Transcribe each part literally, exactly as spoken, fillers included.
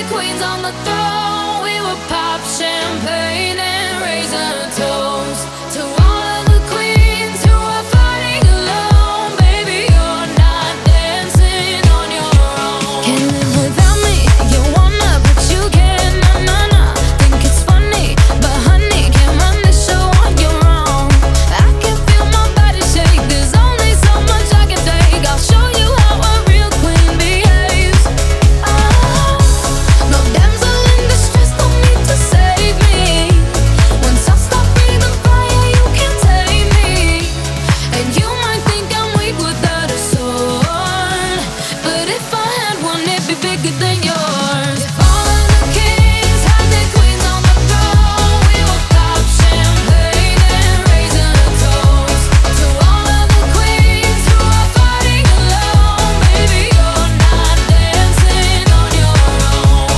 queens on the throne. We would pop champagne and raise a toast to all of the queens who are fighting alone. Baby, you're not dancing on your own. Can't live without me, you wanna, but you can't. Nah, nah, nah. Think it's funny, but honey, can't run this show on your own. I can feel my body shake. There's only so much I can take. I'll show you how a real queen behaves. Oh, no damsel in distress, no need to save me. Once I stop breathing fire, you can't tame me. And you might think I'm weak without a sword, but if I had one, it'd be bigger than yours. If all of the kings had their queens on the throne, we would pop champagne and raise a toast to all of the queens who are fighting alone. Baby, you're not dancing on your own.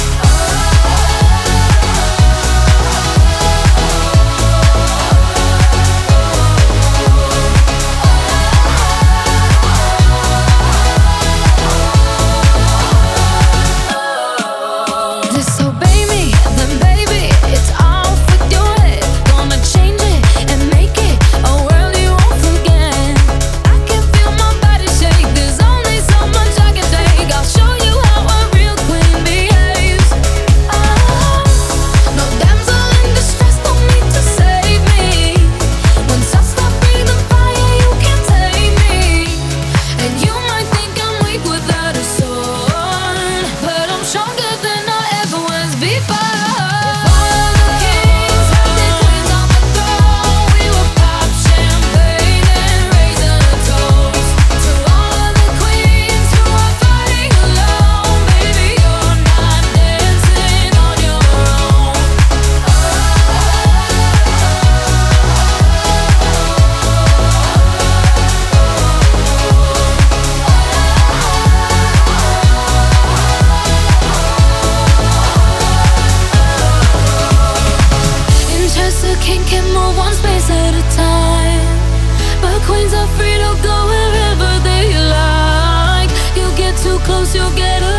Disobey me, then baby, it's off with your head. Gonna change it and make it a world you won't forget. I can feel my body shake. There's only so much I can take. I'll show you how a real queen behaves. Oh, no damsel in distress, no need to save me. Once I stop breathing fire, you can't tame me. And you might think I'm weak without a sword, but I'm stronger than I ever was before. If all of the kings had their queens on the throne, we would pop champagne and raise a toast to all of the queens who are fighting alone. Baby, you're not dancing on your own. In chess, a king can move one space at a time, but queens are free to go wherever they like. You get too close, you'll get